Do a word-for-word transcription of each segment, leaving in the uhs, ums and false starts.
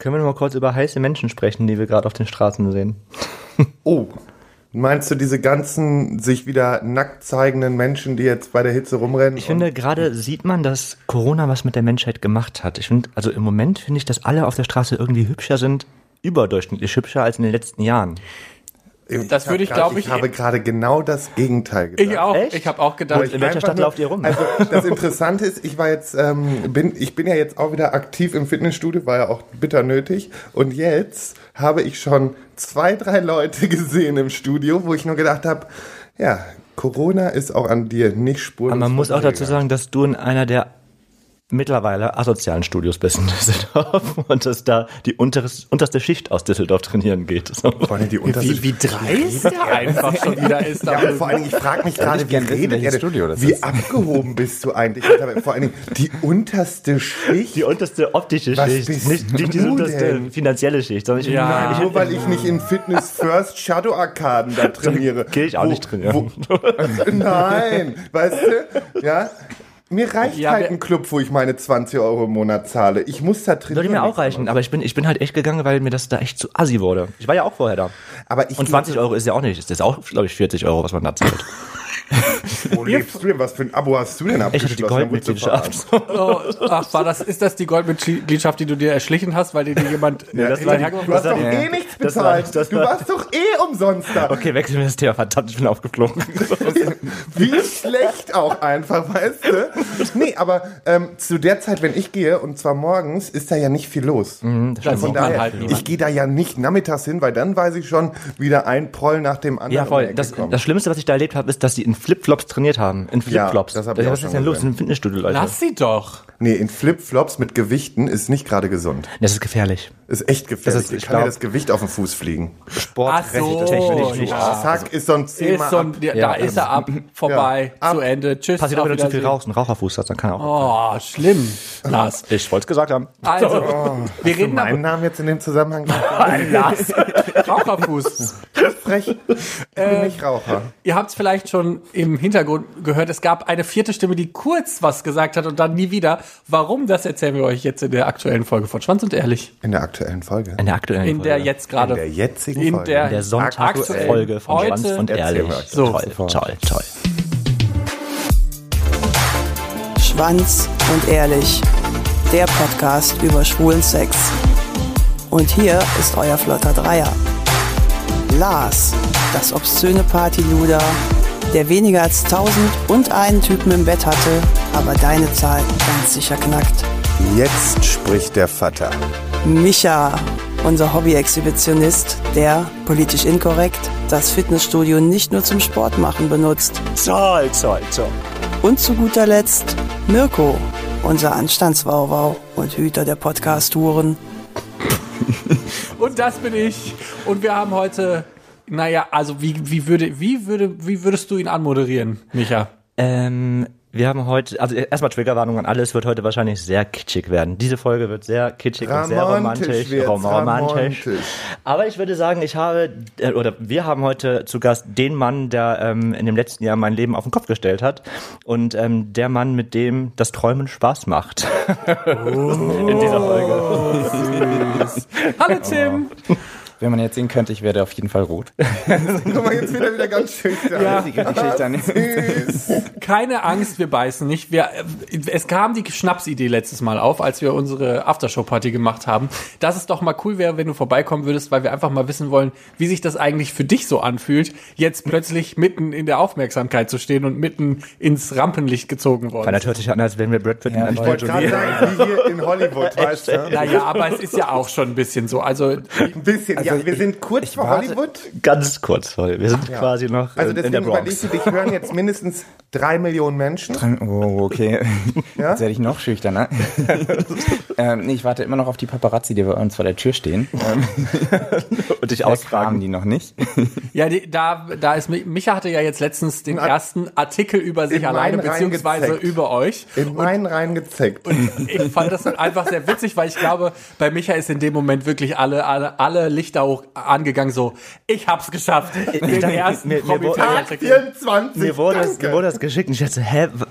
Können wir noch mal kurz über heiße Menschen sprechen, die wir gerade auf den Straßen sehen? Oh, meinst du diese ganzen sich wieder nackt zeigenden Menschen, die jetzt bei der Hitze rumrennen? Ich finde, gerade sieht man, dass Corona was mit der Menschheit gemacht hat. Ich finde, also im Moment finde ich, dass alle auf der Straße irgendwie hübscher sind, überdurchschnittlich hübscher als in den letzten Jahren. Das ich würde ich, glaube ich... Ich habe gerade genau das Gegenteil gedacht. Ich auch. Echt? Ich habe auch gedacht... In welcher Stadt nur, lauft ihr rum? Also das Interessante ist, ich war jetzt, ähm, bin, ich bin ja jetzt auch wieder aktiv im Fitnessstudio, war ja auch bitter nötig. Und jetzt habe ich schon zwei, drei Leute gesehen im Studio, wo ich nur gedacht habe, ja, Corona ist auch an dir nicht spurlos. Aber man muss auch dazu sagen, dass du in einer der mittlerweile asozialen Studios bist in Düsseldorf und dass da die unteres, unterste Schicht aus Düsseldorf trainieren geht. So. Vor allem die unterste Wie, wie dreist der einfach schon wieder ist. Ja, und vor allen Dingen, ich frage mich gerade, wie redet ihr Studio das Wie ist. abgehoben bist du eigentlich? Aber vor allen Dingen, die unterste Schicht. Die unterste optische Was Schicht, bist nicht, nicht die du unterste denn? finanzielle Schicht. Sondern ich, Ja. ich, Nur weil ich nicht in Fitness First Shadow Arkaden da trainiere. Gehe ich auch Wo- nicht trainieren. wo- Nein, weißt du? Ja. Mir reicht Ja, halt wer- ein Club, wo ich meine zwanzig Euro im Monat zahle. Ich muss da trainieren. Würde mir auch reichen, aber ich bin, ich bin halt echt gegangen, weil mir das da echt zu assi wurde. Ich war ja auch vorher da. Aber ich Und zwanzig Euro ist ja auch nicht, das ist auch, glaube ich, vierzig Euro, was man da zahlt. Wo lebst du denn? Was für ein Abo hast du denn Ich abgeschlossen? hatte die Da wurdest du Goldmitgliedschaft. Oh, ach, war das, ist das die Goldmitgliedschaft, die du dir erschlichen hast, weil dir die jemand... Ja, das äh, war die- hergebracht Du hast hat? doch Ja. eh nichts Das war- bezahlt. das du war- warst doch eh umsonst da. Okay, wechseln wir das Thema. Verdammt, ich bin aufgeflogen. Wie schlecht auch einfach, weißt du? Nee, aber ähm, zu der Zeit, wenn ich gehe, und zwar morgens, ist da ja nicht viel los. Mhm, Da Von sieht man daher, halt niemand. ich gehe da ja nicht nachmittags hin, weil dann weiß ich schon, wieder ein Proll nach dem anderen Ja, um voll. die Ecke Das, kommt. das Schlimmste, was ich da erlebt habe, ist, dass die in Flipflops trainiert haben. In Flipflops. das hab ich auch was schon ist denn los? gesehen. In einem Fitnessstudio, Leute. Lass sie doch. Nee, in Flipflops mit Gewichten ist nicht gerade gesund. Das ist gefährlich. Ist echt gefährlich. Das ist- Dir ich kann ja glaub- das Gewicht auf den Fuß fliegen. Sportrecht, Ach so, technisch nicht. ja. Zack, ist so ein Thema Ist so ein, ab. da Ja, ist er ab, vorbei, Ja. zu Ende. Tschüss. Passiert auch, auf wenn du zu viel Wiedersehen. rauchst und Raucherfuß hast, dann kann er auch. Oh, schlimm, Lars. Ich wollte es gesagt haben. Also, wir Hast du reden meinen aber Namen jetzt in dem Zusammenhang? Lars. Raucherfuß. Frech. Ich bin nicht Raucher. Ihr habt es vielleicht schon im Hintergrund gehört, es gab eine vierte Stimme, die kurz was gesagt hat und dann nie wieder. Warum, das erzählen wir euch jetzt in der aktuellen Folge von Schwanz und Ehrlich. In der aktuellen Folge. In der aktuellen In der Folge. jetzt gerade. In der jetzigen in Folge. der, In der aktuellen Sonntagsfolge von heute Schwanz und erzählen Ehrlich. wir euch So. Toll, toll, toll. Schwanz und Ehrlich, der Podcast über schwulen Sex. Und hier ist euer flotter Dreier. Lars, das obszöne Partyluder, der weniger als tausend und einen Typen im Bett hatte, aber deine Zahl ganz sicher knackt. Jetzt spricht der Vater. Micha, unser Hobby-Exhibitionist, der, politisch inkorrekt, das Fitnessstudio nicht nur zum Sport machen benutzt. Toll, toll, toll. Und zu guter Letzt Mirko, unser Anstandswauwau und Hüter der Podcast-Touren. Und das bin ich. Und wir haben heute, naja, also wie, wie, würde, wie, würde, wie würdest du ihn anmoderieren, Micha? Ähm, wir haben heute, also erstmal Triggerwarnung an alle, es wird heute wahrscheinlich sehr kitschig werden. Diese Folge wird sehr kitschig und sehr Romantisch romantisch. wird's, rom- romantisch. romantisch. Aber ich würde sagen, ich habe, äh, oder wir haben heute zu Gast den Mann, der ähm, in dem letzten Jahr mein Leben auf den Kopf gestellt hat. Und ähm, der Mann, mit dem das Träumen Spaß macht. Oh. In dieser Folge. Hallo Tim. Wenn man jetzt sehen könnte, ich werde auf jeden Fall rot. Guck mal, jetzt wieder wieder ganz schüchtern. Ja. Süß. Keine Angst, wir beißen nicht. Wir, äh, es kam die Schnapsidee letztes Mal auf, als wir unsere Aftershow-Party gemacht haben, dass es doch mal cool wäre, wenn du vorbeikommen würdest, weil wir einfach mal wissen wollen, wie sich das eigentlich für dich so anfühlt, jetzt plötzlich mitten in der Aufmerksamkeit zu stehen und mitten ins Rampenlicht gezogen worden. Weil das hört sich an, als wären wir Brad Pitt Ja, und ich Ich wollte gerade sagen, wie hier in Hollywood, weißt du? Naja, aber es ist ja auch schon ein bisschen so. Also Ein bisschen. ja, wir sind kurz vor warte- Hollywood. Ganz kurz, sorry. Wir sind Ja. quasi noch Also in, in deswegen der Bronx. überlegst du, dich hören jetzt mindestens drei Millionen Menschen. Oh, okay. Ja? Jetzt werde ich noch schüchterner. ähm, nee, ich warte immer noch auf die Paparazzi, die bei uns vor der Tür stehen. Ähm, Und dich Ausfragen ausfragen. die noch nicht. ja, die, da, da ist Mi- Micha hatte ja jetzt letztens den ersten Artikel über sich in alleine, meinen beziehungsweise reingezeckt. über euch. In meinen reingezeckt. Ich fand das einfach sehr witzig, weil ich glaube, bei Micha ist in dem Moment wirklich alle, alle, alle Lichter hoch angegangen, so, ich hab's geschafft. Den dachte, ersten mir- mir wurde- Promi-Tag. vierundzwanzig. Mir wurde, das, danke. mir wurde das geschickt und ich dachte, hä, w-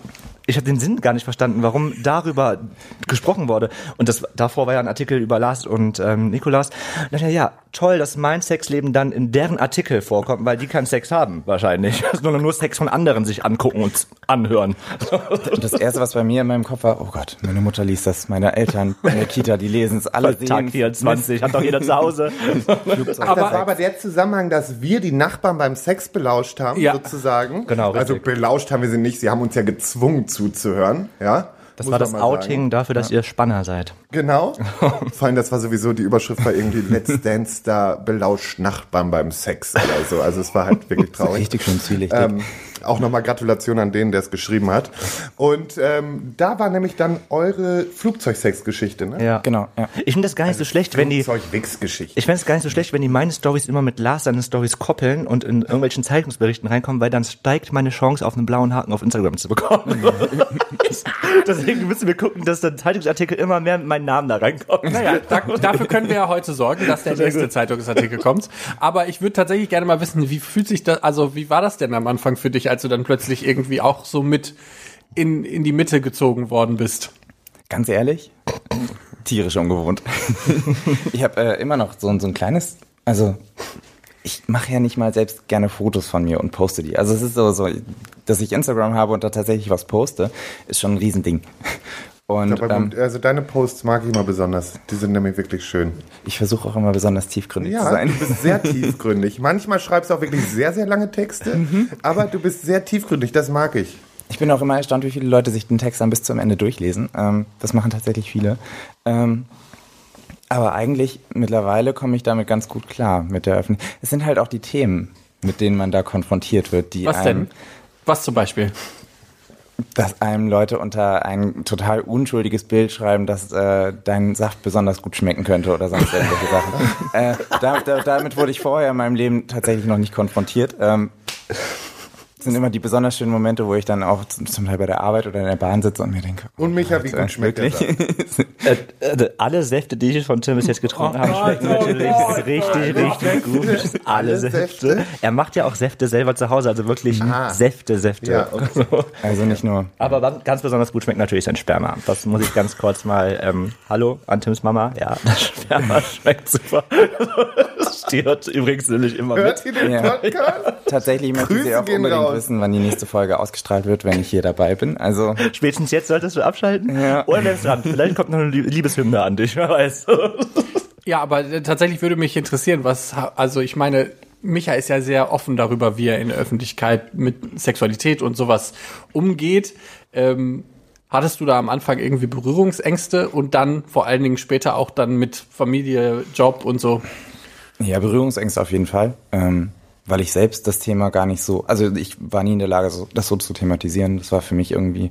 ich habe den Sinn gar nicht verstanden, warum darüber gesprochen wurde. Und das davor war ja ein Artikel über Lars und ähm, Nikolas. Und dachte, ja, toll, dass mein Sexleben dann in deren Artikel vorkommt, weil die keinen Sex haben wahrscheinlich, sondern nur Sex von anderen sich angucken und anhören. Und das Erste, was bei mir in meinem Kopf war, oh Gott, meine Mutter liest das, meine Eltern in der Kita, die lesen es, alle sehen. Tag vierundzwanzig, hat doch jeder zu Hause. Ach, das war aber der Zusammenhang, dass wir die Nachbarn beim Sex belauscht haben, Ja. sozusagen. Genau, richtig. Also belauscht haben wir sie nicht, sie haben uns ja gezwungen zuzuhören, ja. Das Muss war man das mal Outing sagen. dafür, dass ihr Spanner seid. Genau. Vor allem, das war sowieso, die Überschrift war irgendwie Let's Dance da belauscht Nachbarn beim Sex oder so. Also es war halt wirklich traurig. Richtig schön zwielichtig. Ähm, auch nochmal Gratulation an den, der es geschrieben hat. Und ähm, da war nämlich dann eure Flugzeugsex-Geschichte, ne? Ja. Genau, ja. Ich finde das gar nicht so schlecht, wenn die... Flugzeug-Wix-Geschichte. Ich fände es gar nicht so schlecht, wenn die meine Storys immer mit Lars seine Storys koppeln und in irgendwelchen Zeitungsberichten reinkommen, weil dann steigt meine Chance, auf einen blauen Haken auf Instagram zu bekommen. Deswegen müssen wir gucken, dass der Zeitungsartikel immer mehr mit meinem Namen da reinkommt. Naja, da, dafür können wir ja heute sorgen, dass der nächste Zeitungsartikel kommt. Aber ich würde tatsächlich gerne mal wissen, wie fühlt sich das, also wie war das denn am Anfang für dich, als du dann plötzlich irgendwie auch so mit in, in die Mitte gezogen worden bist? Ganz ehrlich, tierisch ungewohnt. Ich habe äh, immer noch so, so ein kleines, also ich mache ja nicht mal selbst gerne Fotos von mir und poste die. Also es ist so, so, dass ich Instagram habe und da tatsächlich was poste, ist schon ein Riesending. Und Aber ähm, gut, also deine Posts mag ich immer besonders. Die sind nämlich wirklich schön. ich versuche auch immer besonders tiefgründig zu Ja, sein. du bist sehr tiefgründig. Manchmal schreibst du auch wirklich sehr, sehr lange Texte, aber du bist sehr tiefgründig, das mag ich. Ich bin auch immer erstaunt, wie viele Leute sich den Text dann bis zum Ende durchlesen. Ähm, das machen tatsächlich viele. Ähm, aber eigentlich mittlerweile komme ich damit ganz gut klar mit der Öffentlichkeit. Es sind halt auch die Themen, mit denen man da konfrontiert wird, die Was einem, denn? Was zum Beispiel? dass einem Leute unter ein total unschuldiges Bild schreiben, dass äh, dein Saft besonders gut schmecken könnte oder sonst irgendwelche Sachen. Äh, da, da, damit wurde ich vorher in meinem Leben tatsächlich noch nicht konfrontiert. Ähm, das sind immer die besonders schönen Momente, wo ich dann auch zum zum Teil bei der Arbeit oder in der Bahn sitze und mir denke, Und Micha, wie Gott, gut schmeckt der wirklich? Saft? Äh, äh, alle Säfte, die ich von Tim bis jetzt getrunken habe, schmecken natürlich richtig, richtig gut. Alle Alle Säfte. Säfte? Er macht ja auch Säfte selber zu Hause, also wirklich Ah. Säfte, Säfte. Ja, okay. Also nicht nur. Aber dann ganz besonders gut schmeckt natürlich sein Sperma. Das muss ich ganz kurz mal, ähm, hallo an Tims Mama. Ja, das Sperma schmeckt super. Das steht übrigens nämlich immer Hört mit. ihr den Ja. Podcast? Tatsächlich möchte ich Grüße sie auch gehen unbedingt raus. wissen, wann die nächste Folge ausgestrahlt wird, wenn ich hier dabei bin. Also Spätestens jetzt solltest du abschalten. Ja. Oder bleibst dran. Vielleicht kommt noch eine Lie- Liebeshymne an dich, wer weiß. Ja, aber äh, tatsächlich würde mich interessieren, was, ha- also ich meine, Micha ist ja sehr offen darüber, wie er in der Öffentlichkeit mit Sexualität und sowas umgeht. Ähm, hattest du da am Anfang irgendwie Berührungsängste und dann vor allen Dingen später auch dann mit Familie, Job und so? ja, Berührungsängste auf jeden Fall. Ähm, weil ich selbst das Thema gar nicht so, also ich war nie in der Lage, so, das so zu thematisieren. Das war für mich irgendwie,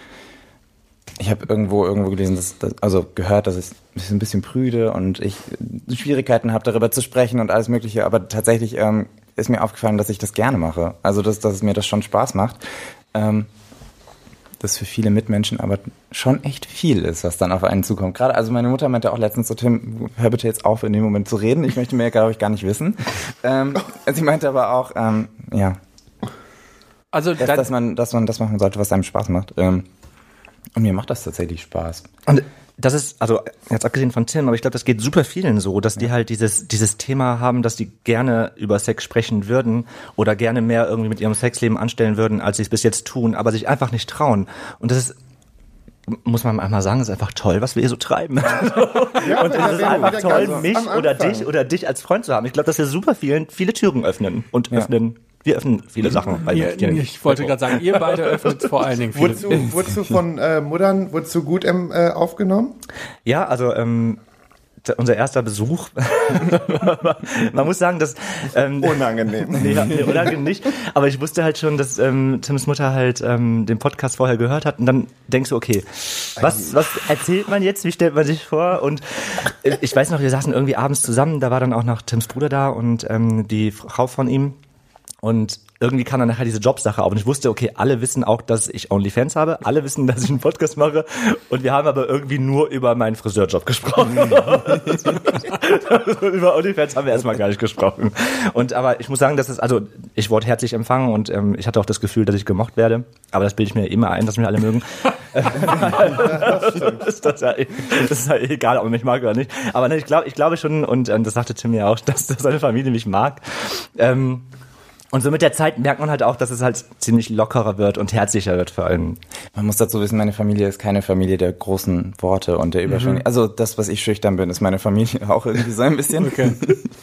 ich habe irgendwo irgendwo gelesen, dass, dass, also gehört, dass ich ein bisschen prüde und ich Schwierigkeiten habe, darüber zu sprechen und alles Mögliche. Aber tatsächlich ähm, ist mir aufgefallen, dass ich das gerne mache. Also dass, dass es mir das schon Spaß macht. Ähm, das für viele Mitmenschen aber schon echt viel ist, was dann auf einen zukommt. Gerade, also meine Mutter meinte auch letztens so, Tim, hör bitte jetzt auf, in dem Moment zu reden. Ich möchte mehr, glaube ich, gar nicht wissen. Ähm, sie meinte aber auch, ähm, ja, Also dass, dann, dass man, dass man das machen sollte, was einem Spaß macht. Ähm, und mir macht das tatsächlich Spaß. Und das ist, also jetzt abgesehen von Tim, aber ich glaube, das geht super vielen so, dass die halt dieses dieses Thema haben, dass die gerne über Sex sprechen würden oder gerne mehr irgendwie mit ihrem Sexleben anstellen würden, als sie es bis jetzt tun, aber sich einfach nicht trauen. Und das ist, muss man einmal sagen, ist einfach toll, was wir hier so treiben. Ja, Und da es ist wären wir einfach wieder toll, ganz mich am oder Anfang. dich oder dich als Freund zu haben. Ich glaube, dass wir super vielen viele Türen öffnen und Ja. öffnen. Wir öffnen viele Sachen. Weil ihr, wir- ich wollte gerade sagen, ihr beide öffnet vor allen Dingen viele. Wurdest du, wurdest du von äh, Muttern, wurdest du gut ähm, äh, aufgenommen? Ja, also ähm, d- unser erster Besuch. Man muss sagen, dass ähm, Unangenehm. Nee, nee, unangenehm nicht. Aber ich wusste halt schon, dass ähm, Tims Mutter halt ähm, den Podcast vorher gehört hat. Und dann denkst du, okay, was, was erzählt man jetzt? Wie stellt man sich vor? Und äh, ich weiß noch, wir saßen irgendwie abends zusammen. Da war dann auch noch Tims Bruder da und ähm, die Frau von ihm. Und irgendwie kam dann nachher diese Jobsache auf und ich wusste, okay, alle wissen auch, dass ich OnlyFans habe, alle wissen, dass ich einen Podcast mache und wir haben aber irgendwie nur über meinen Friseurjob gesprochen. Über OnlyFans haben wir erstmal gar nicht gesprochen. Und aber ich muss sagen, dass es, also ich wurde herzlich empfangen und ähm, ich hatte auch das Gefühl, dass ich gemocht werde, aber das bilde ich mir immer ein, dass mich alle mögen. das, ist das, ja, das ist halt egal, ob man mich mag oder nicht. Aber ne, ich glaube ich glaube schon, und ähm, das sagte Tim ja auch, dass, dass seine Familie mich mag. Ähm, Und so mit der Zeit merkt man halt auch, dass es halt ziemlich lockerer wird und herzlicher wird vor allem. Man muss dazu wissen, meine Familie ist keine Familie der großen Worte und der Überschwänglichkeit. Mhm. Also das, was ich schüchtern bin, ist meine Familie auch irgendwie so ein bisschen. Okay.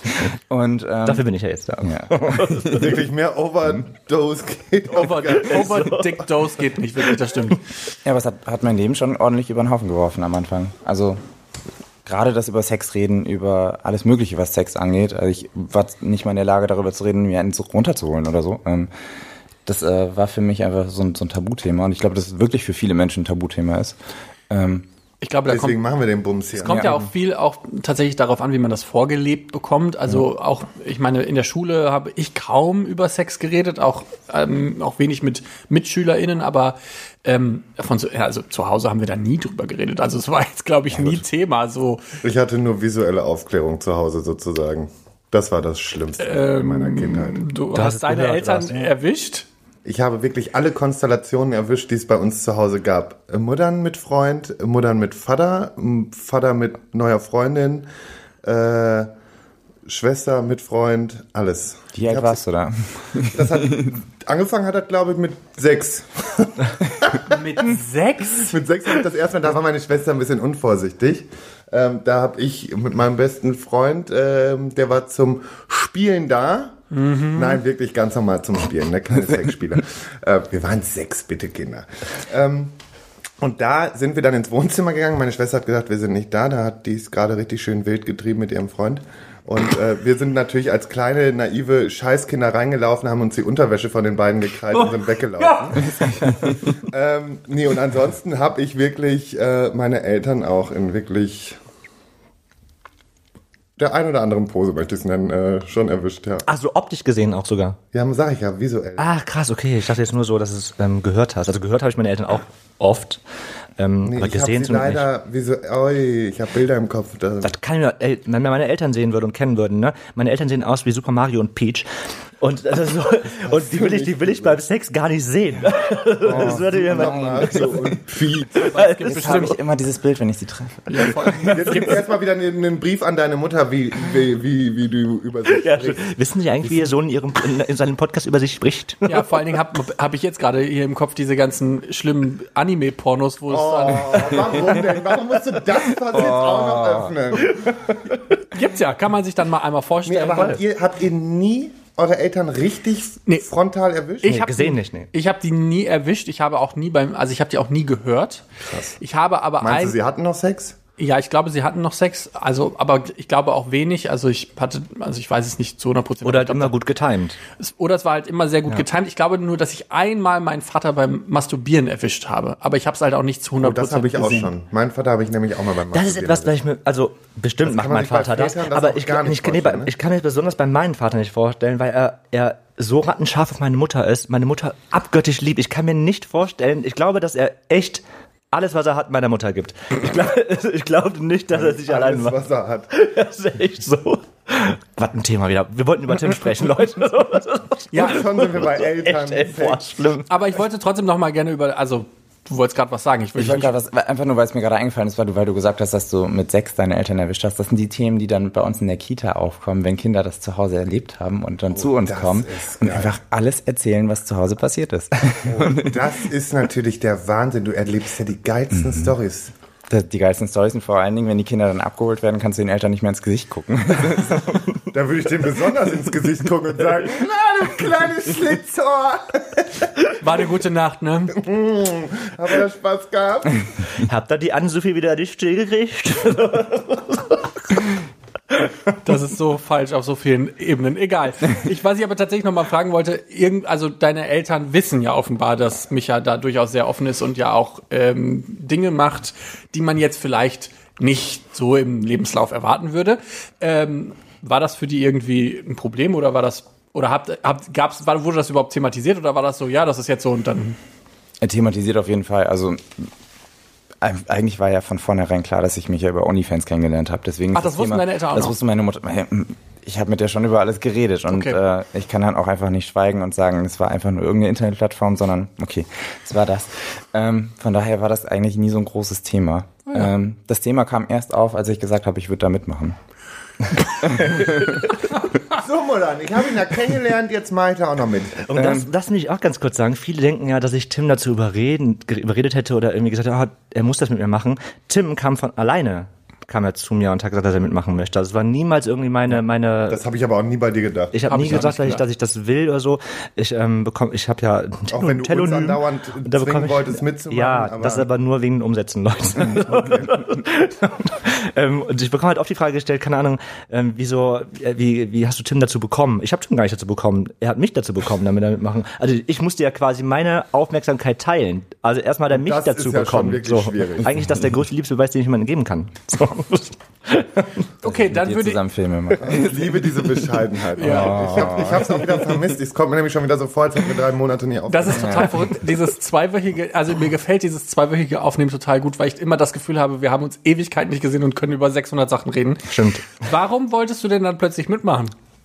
Und ähm, dafür bin ich ja jetzt da. Ja. Wirklich mehr Overdose geht. Over, Overdick Dose geht nicht wirklich, das stimmt. Ja, aber es hat, hat mein Leben schon ordentlich über den Haufen geworfen am Anfang. Also gerade das über Sex reden, über alles Mögliche, was Sex angeht. Also ich war nicht mal in der Lage, darüber zu reden, mir einen so runterzuholen oder so. Das äh, war für mich einfach so ein, so ein Tabuthema. Und ich glaube, dass es wirklich für viele Menschen ein Tabuthema ist. Ähm, Ich glaube, da Deswegen kommt, machen wir den Bums hier. es kommt ja. ja auch viel auch tatsächlich darauf an, wie man das vorgelebt bekommt. Also ja. auch, ich meine, in der Schule habe ich kaum über Sex geredet, auch ähm, auch wenig mit MitschülerInnen, aber ähm, von so, ja, also zu Hause haben wir da nie drüber geredet. Also es war jetzt, glaube ich, nie Thema. So. Ich hatte nur visuelle Aufklärung zu Hause sozusagen. Das war das Schlimmste ähm, in meiner Kindheit. Du hast, hast deine gehört, Eltern was, erwischt? Ich habe wirklich alle Konstellationen erwischt, die es bei uns zu Hause gab. Muttern mit Freund, Muttern mit Vater, Vater mit neuer Freundin, äh, Schwester mit Freund, alles. Wie alt warst du da? Das hat, angefangen hat das, glaube ich, mit sechs. Mit sechs? Mit sechs habe ich das erste Mal, da war meine Schwester ein bisschen unvorsichtig. Ähm, da habe ich mit meinem besten Freund, ähm, der war zum Spielen da. Mhm. Nein, wirklich ganz normal zum Spielen, ne? Keine Sexspieler. äh, wir waren sechs, bitte Kinder. Ähm, und da sind wir dann ins Wohnzimmer gegangen. Meine Schwester hat gesagt, wir sind nicht da. Da hat die es gerade richtig schön wild getrieben mit ihrem Freund. Und äh, wir sind natürlich als kleine, naive Scheißkinder reingelaufen, haben uns die Unterwäsche von den beiden gekreilt und sind weggelaufen. Ja. ähm, nee, und ansonsten habe ich wirklich äh, meine Eltern auch in wirklich der ein oder anderen Pose, möchte ich es nennen, äh, schon erwischt, ja. Ach, so optisch gesehen auch sogar? Ja, sag ich ja, visuell. Ah, krass, okay. Ich dachte jetzt nur so, dass du es ähm, gehört hast. Also gehört habe ich meine Eltern auch oft. Ähm, nee, aber ich gesehen habe sie leider visuell, oi, ich habe Bilder im Kopf. Da. Das kann ich mir, ey, wenn mir meine Eltern sehen würden und kennen würden, ne? Meine Eltern sehen aus wie Super Mario und Peach. Und, das ist so, und die will ich, die will ich beim Sex gar nicht sehen. Oh, das würde mir mal so und Peach. Jetzt habe ich immer dieses Bild, wenn ich sie treffe. Ja, jetzt gibt es erstmal wieder einen, einen Brief an deine Mutter, wie, wie, wie, wie du über sie ja, sprichst. Wissen Sie eigentlich, wie Ihr Sohn in, ihrem, in, in seinem Podcast über sich spricht? Ja, vor allen Dingen habe hab ich jetzt gerade hier im Kopf diese ganzen schlimmen Anime-Pornos, wo es oh, dann... Warum denn? Warum musst du das Fass oh. jetzt auch noch öffnen? Gibt's ja, kann man sich dann mal einmal vorstellen. Nee, aber habt ihr, habt ihr nie eure Eltern richtig nee. frontal erwischt? Ich habe gesehen die, nicht, nee. Ich habe die nie erwischt. Ich habe auch nie beim, also ich habe die auch nie gehört. Krass. Ich habe aber Meinst ein, du, sie hatten noch Sex? Ja, ich glaube, sie hatten noch Sex, also, aber ich glaube auch wenig. Also ich hatte, also ich weiß es nicht zu hundert Prozent. Oder halt immer gut getimed. Es, oder es war halt immer sehr gut ja. getimed. Ich glaube nur, dass ich einmal meinen Vater beim Masturbieren erwischt habe. Aber ich habe es halt auch nicht zu hundert Prozent oh, das habe ich gesehen. Auch schon. Meinen Vater habe ich nämlich auch mal beim Masturbieren. Das ist etwas, was ich mir, also bestimmt macht mein Vater das, das, aber ich, gar nicht ich, nee, ne? ich kann mir besonders bei meinem Vater nicht vorstellen, weil er, er so rattenscharf auf meine Mutter ist, meine Mutter abgöttisch liebt. Ich kann mir nicht vorstellen, ich glaube, dass er echt alles, was er hat, meiner Mutter gibt. Ich glaube ich glaub nicht, dass er sich allein macht. Alles, was er hat. Das ist echt so. Was ein Thema wieder. Wir wollten über Tim sprechen, Leute. Ja, schon sind wir bei Eltern. Echt, ey, boah, schlimm. Aber ich wollte trotzdem noch mal gerne über, also du wolltest gerade was sagen. Ich, ich wollte gerade was, einfach nur, weil es mir gerade eingefallen ist, weil du, weil du gesagt hast, dass du mit sechs deine Eltern erwischt hast. Das sind die Themen, die dann bei uns in der Kita aufkommen, wenn Kinder das zu Hause erlebt haben und dann oh, zu uns kommen und geil. Einfach alles erzählen, was zu Hause passiert ist. Oh, das ist natürlich der Wahnsinn. Du erlebst ja die geilsten mhm. Storys. Die geilsten Storys sind vor allen Dingen, wenn die Kinder dann abgeholt werden, kannst du den Eltern nicht mehr ins Gesicht gucken. Da würde ich denen besonders ins Gesicht gucken und sagen, na, du kleines Schlitzohr. War eine gute Nacht, ne? Mm, haben wir Spaß gehabt? Habt ihr die Ann-Sophie wieder nicht still gekriegt? Das ist so falsch auf so vielen Ebenen. Egal. Ich, was ich aber tatsächlich noch mal fragen wollte, irgend, also deine Eltern wissen ja offenbar, dass Micha da durchaus sehr offen ist und ja auch ähm, Dinge macht, die man jetzt vielleicht nicht so im Lebenslauf erwarten würde. Ähm, war das für die irgendwie ein Problem oder war das Oder habt, habt, gab's, war, wurde das überhaupt thematisiert oder war das so, ja, das ist jetzt so und dann? Er thematisiert auf jeden Fall, also eigentlich war ja von vornherein klar, dass ich mich ja über OnlyFans kennengelernt habe. Deswegen Ach, das, das wussten Thema, deine Eltern auch Das noch? wusste meine Mutter. Ich habe mit der schon über alles geredet und okay. äh, ich kann dann auch einfach nicht schweigen und sagen, es war einfach nur irgendeine Internetplattform, sondern okay, es war das. Ähm, von daher war das eigentlich nie so ein großes Thema. Oh ja. ähm, das Thema kam erst auf, als ich gesagt habe, ich würde da mitmachen. So, Mulan, ich habe ihn ja kennengelernt, jetzt mache ich da auch noch mit. Und das, das will ich auch ganz kurz sagen. Viele denken ja, dass ich Tim dazu überreden, überredet hätte oder irgendwie gesagt, oh, er muss das mit mir machen. Tim kam von alleine, kam er zu mir und hat gesagt, dass er mitmachen möchte. Das war niemals irgendwie meine... meine. Das habe ich aber auch nie bei dir gedacht. Ich habe hab nie ich gesagt, dass ich, gedacht. dass ich das will oder so. Ich ähm, bekomme, ich habe ja ein Auch wenn du Telonym, uns andauernd da zwingen ich, wolltest mitzumachen. Ja, aber das ist aber nur wegen den Umsätzen, Leute. ähm, und ich bekomme halt oft die Frage gestellt, keine Ahnung, ähm, wieso, äh, wie, wie hast du Tim dazu bekommen? Ich habe Tim gar nicht dazu bekommen. Er hat mich dazu bekommen, damit er mitmachen. Also ich musste ja quasi meine Aufmerksamkeit teilen. Also erstmal hat er mich das dazu ist ja bekommen. schon wirklich so. schwierig. Eigentlich ist das der größte Liebesbeweis, den ich jemandem geben kann. So. Okay, dann wir würde ich... zusammen Filme machen. ich liebe diese Bescheidenheit. Ja. Ich habe ich hab's auch wieder vermisst. Es kommt mir nämlich schon wieder so vor, als hätten wir drei Monate nie aufgenommen. Das ist total verrückt. Dieses zweiwöchige, also mir gefällt dieses zweiwöchige Aufnehmen total gut, weil ich immer das Gefühl habe, wir haben uns Ewigkeiten nicht gesehen und können über sechshundert Sachen reden. Stimmt. Warum wolltest du denn dann plötzlich mitmachen?